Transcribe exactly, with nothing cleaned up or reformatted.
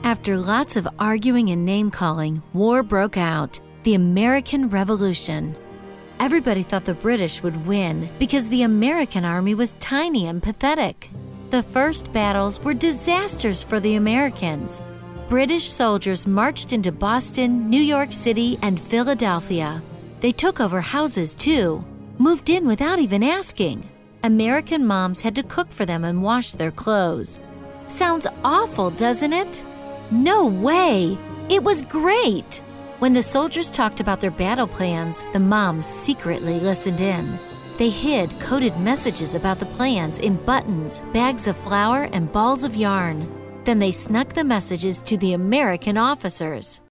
After lots of arguing and name-calling, war broke out, the American Revolution. Everybody thought the British would win because the American army was tiny and pathetic. The first battles were disasters for the Americans. British soldiers marched into Boston, New York City, and Philadelphia. They took over houses too, moved in without even asking. American moms had to cook for them and wash their clothes. Sounds awful, doesn't it? No way! It was great! When the soldiers talked about their battle plans, the moms secretly listened in. They hid coded messages about the plans in buttons, bags of flour, and balls of yarn. Then they snuck the messages to the American officers.